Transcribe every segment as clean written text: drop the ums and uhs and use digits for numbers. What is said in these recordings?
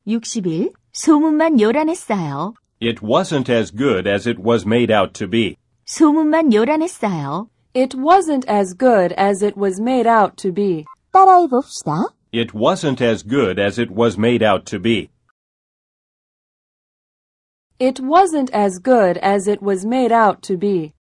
61. 소문만 요란했어요. It wasn't as good as it was made out to be. 소문만 요란했어요. It wasn't as good as it was made out to be. 따라해 봅시다. It wasn't as good as it was made out to be. It wasn't as good as it was made out to be.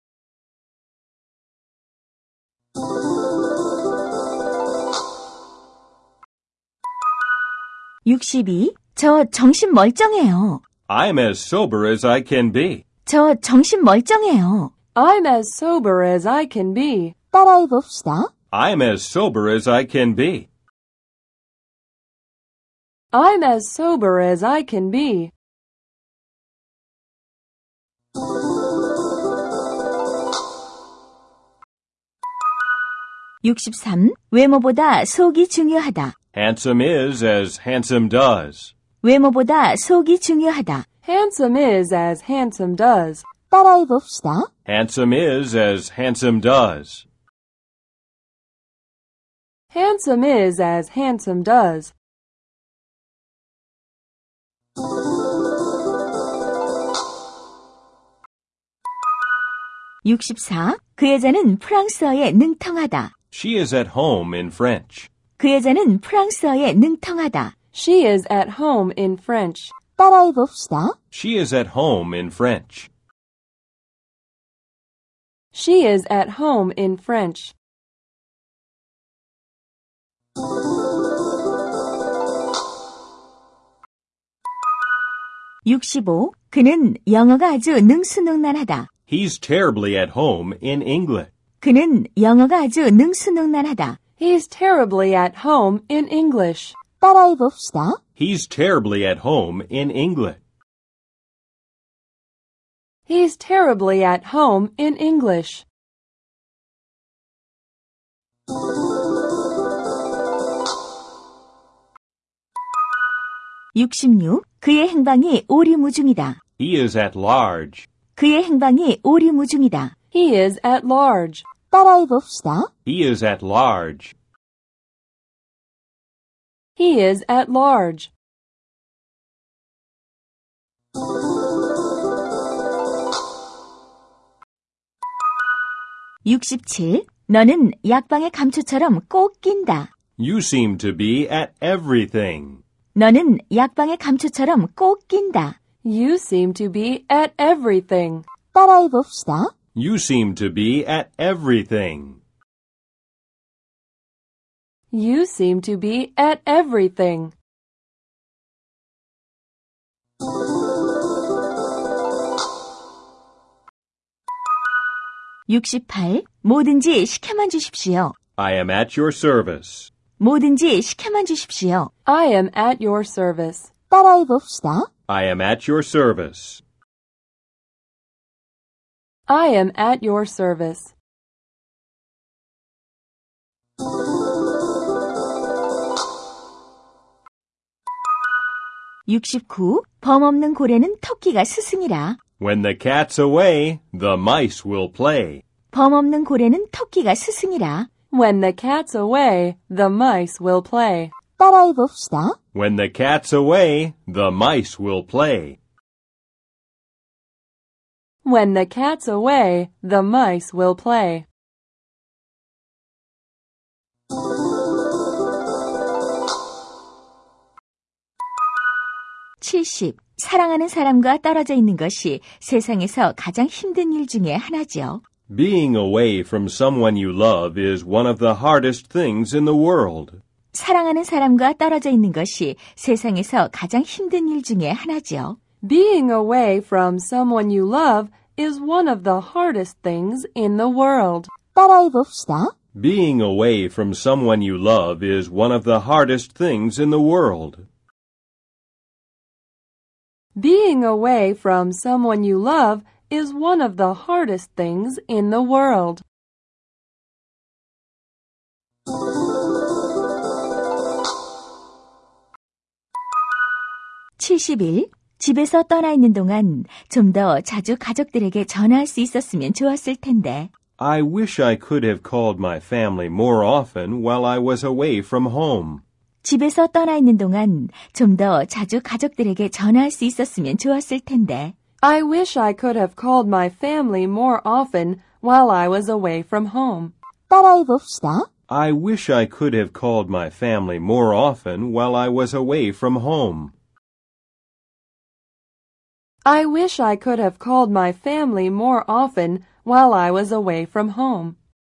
저 정신 멀쩡해요. I'm as sober as I can be. 저 정신 멀쩡해요. I'm as sober as I can be. 따라해 봅시다. I'm as sober as I can be. I'm as sober as I can be. 63. 외모보다 속이 중요하다. Handsome is as handsome does. 외모보다 속이 중요하다. Handsome is as handsome does. 따라해 봅시다. Handsome is as handsome does. Handsome is as handsome does. 64. 그 여자는 프랑스어에 능통하다. She is at home in French. 그 여자는 프랑스어에 능통하다. She is at home in French. 따라해 봅시다. She is at home in French. She is at home in French. 65. 그는 영어가 아주 능수능란하다. He's terribly at home in English. 그는 영어가 아주 능수능란하다. He's terribly at home in English. 따라해 봅시다. He's terribly at home in English. He's terribly at home in English. 66. 그의 행방이 오리무중이다. He is at large. 그의 행방이 오리무중이다. He is at large. 따라해 봅시다. He is at large. He is at large. 67. 너는 약방의 감초처럼 꼭 낀다. You seem to be at everything. 너는 약방의 감초처럼 꼭 낀다. You seem to be at everything. 따라해 봅시다. You seem to be at everything. You seem to be at everything. 68. 뭐든지 시켜만 주십시오. I am at your service. 뭐든지 시켜만 주십시오. I am at your service. 따라해 봅시다. I am at your service. I am at your service. 69. 범없는 고래는 토끼가 스승이라. When the cat's away, the mice will play. 범없는 고래는 토끼가 스승이라. When the cat's away, the mice will play. 따라해 봅시다. When the cat's away, the mice will play. When the cat's away, the mice will play. 70. 사랑하는 사람과 떨어져 있는 것이 세상에서 가장 힘든 일 중에 하나죠. Being away from someone you love is one of the hardest things in the world. 사랑하는 사람과 떨어져 있는 것이 세상에서 가장 힘든 일 중에 하나죠. Being away from someone you love is one of the hardest things in the world. 따라해 봅시다. Being away from someone you love is one of the hardest things in the world. Being away from someone you love is one of the hardest things in the world. 71. 집에서 떠나 있는 동안 좀 더 자주 가족들에게 전화할 수 있었으면 좋았을 텐데. I wish I could have called my family more often while I was away from home. 집에서 떠나 있는 동안 좀 더 자주 가족들에게 전화할 수 있었으면 좋았을 텐데. I wish I could have called my family more often while I was away from home. 따라해 봅시다. I wish I could have called my family more often while I was away from home. I wish I could have called my family more often while I was away from home.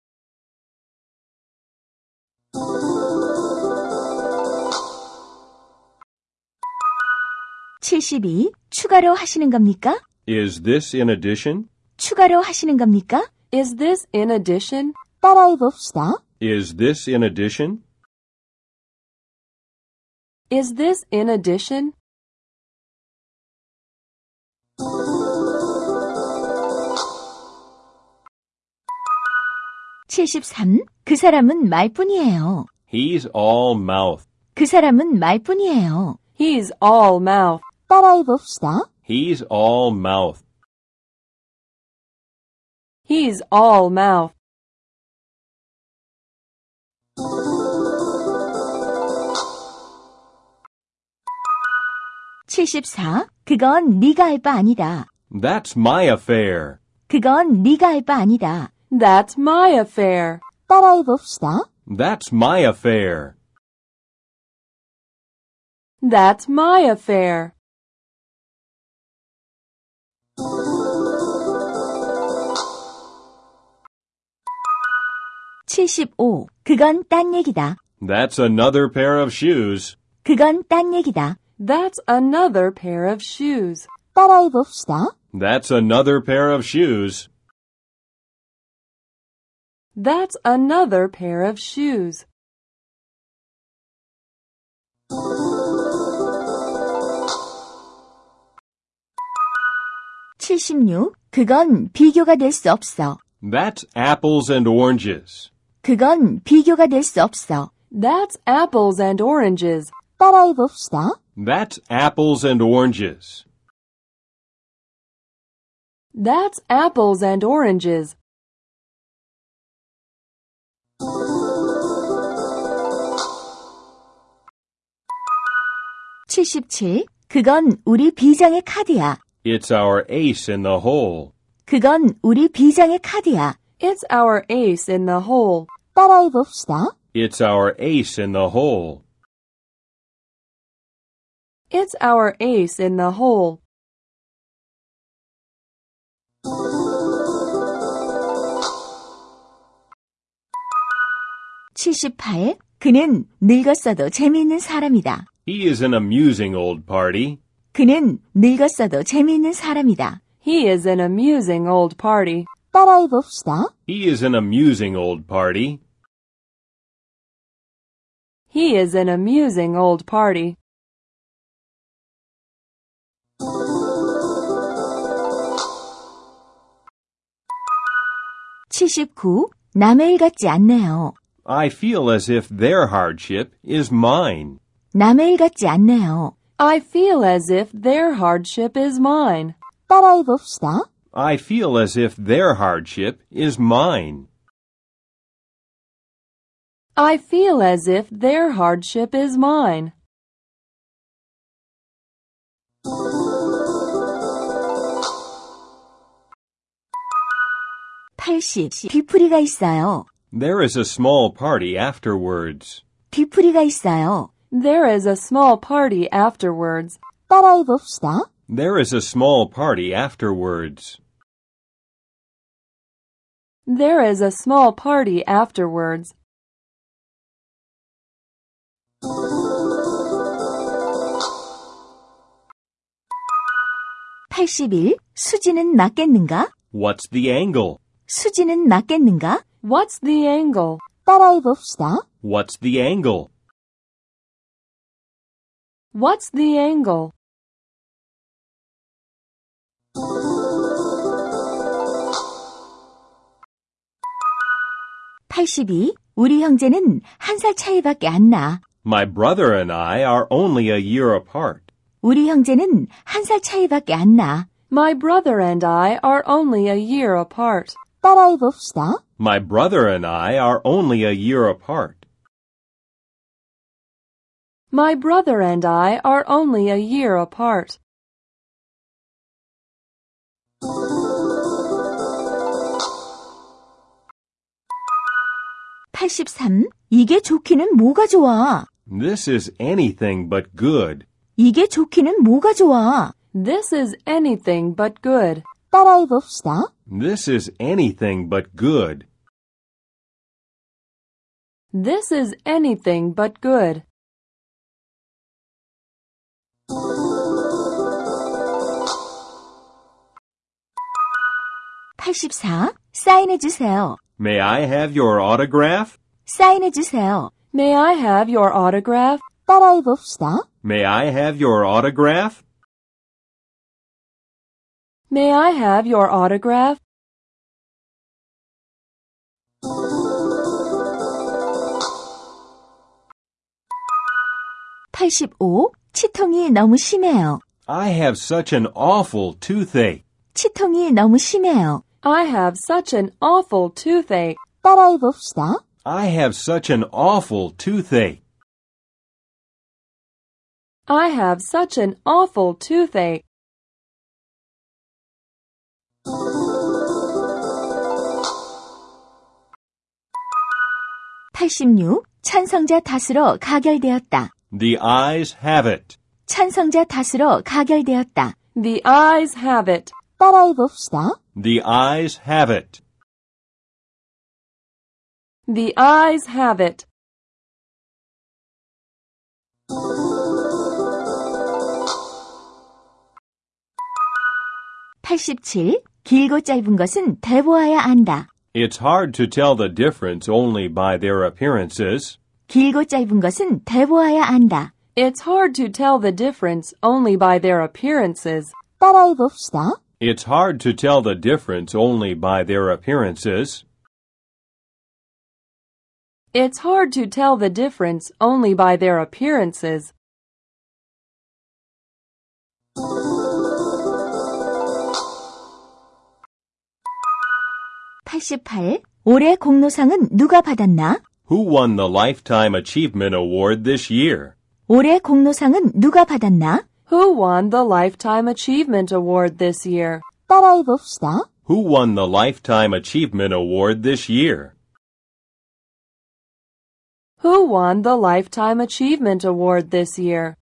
(72) 추가로 하시는 겁니까? Is this in addition? 추가로 하시는 겁니까? Is this in addition? 따라해 봅시다. Is this in addition? Is this in addition? (73) 그 사람은 말뿐이에요. He's all mouth. 그 사람은 말뿐이에요. He's all mouth. 따라해 봅시다. He's all mouth. He's all mouth. (74) 그건 네가 할 바 아니다. That's my affair. 그건 네가 할 바 아니다. That's my affair. 따라해 봅시다. That's my affair. That's my affair. (75) 그건 딴 얘기다. That's another pair of shoes. 그건 딴 얘기다. That's another pair of shoes. 따라해 봅시다. That's another pair of shoes. That's another pair of shoes. (76) 그건 비교가 될 수 없어. That's apples and oranges. 그건 비교가 될 수 없어. That's apples and oranges. 따라해 봅시다. That's apples and oranges. That's apples and oranges. (77) 그건 우리 비장의 카드야. It's our ace in the hole. 그건 우리 비장의 카드야. It's our ace in the hole. 따라해 봅시다. It's our ace in the hole. It's our ace in the hole. (78) 그는 늙었어도 재미있는 사람이다. He is an amusing old party. 그는 늙었어도 재미있는 사람이다. He is an amusing old party. 따라해 봅시다. He is an amusing old party. He is an amusing old party. (79) 남의 일 같지 않네요. I feel as if their hardship is mine. 남의 일 같지 않네요. I feel as if their hardship is mine. 따라해 봅시다. I feel as if their hardship is mine. I feel as if their hardship is mine. (80) 뒤풀이가 있어요. There is a small party afterwards. 뒤풀이가 있어요. There is a small party afterwards. 따라해 봅시다. There is a small party afterwards. There is a small party afterwards. (81) 수지는 맞겠는가? What's the angle? 수지는 맞겠는가? What's the angle? 따라해 봅시다. What's the angle? What's the angle? (82) 우리 형제는 한 살 차이밖에 안 나. My brother and I are only a year apart. 우리 형제는 한 살 차이밖에 안 나. My brother and I are only a year apart. 따라해 봅시다. My brother and I are only a year apart. My brother and I are only a year apart. 83. 이게 좋기는 뭐가 좋아? This is anything but good. 이게 좋기는 뭐가 좋아? This is anything but good. 따라해 봅시다. This is anything but good. This is anything but good. 84. 사인해 주세요. May I have your autograph? 사인해 주세요. May I have your autograph? 따라해 봅시다. May I have your autograph? May I have your autograph? 85. 치통이 너무 심해요. I have such an awful toothache. 치통이 너무 심해요. I have such an awful toothache. 따라해 봅시다. I have such an awful toothache. I have such an awful toothache. 86. 찬성자 탓으로 가결되었다. The ayes have it. 찬성자 탓으로 가결되었다. The ayes have it. 따라해 봅시다. The ayes have it. The ayes have it. 87. 길고 짧은 것은 대보아야 안다. It's hard to tell the difference only by their appearances. 길고 짧은 것은 대보아야 안다. It's hard to tell the difference only by their appearances. 따라해 봅시다. It's hard to tell the difference only by their appearances. It's hard to tell the difference only by their appearances. 88. 올해 공로상은 누가 받았나? Who won the Lifetime Achievement Award this year? 올해 공로상은 누가 받았나? Who won the Lifetime Achievement Award this year? 따라해 봅시다. Who won the Lifetime Achievement Award this year? Who won the Lifetime Achievement Award this year?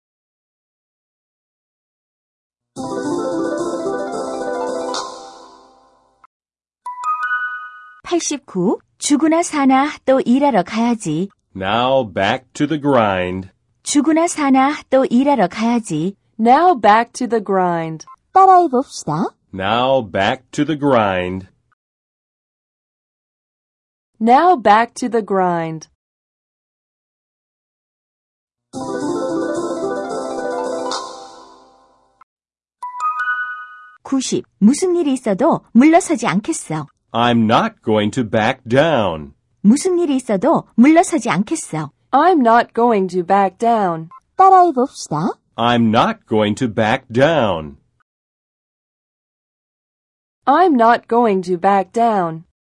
89. 죽으나 사나 또 일하러 가야지. Now back to the grind. 죽으나 사나 또 일하러 가야지. Now back to the grind. 따라해 봅시다. Now back to the grind. Now back to the grind. 90. 무슨 일이 있어도 물러서지 않겠어. I'm not going to back down. 무슨 일이 있어도 물러서지 않겠어. I'm not going to back down. 따라해 봅시다. I'm not going to back down. I'm not going to back down.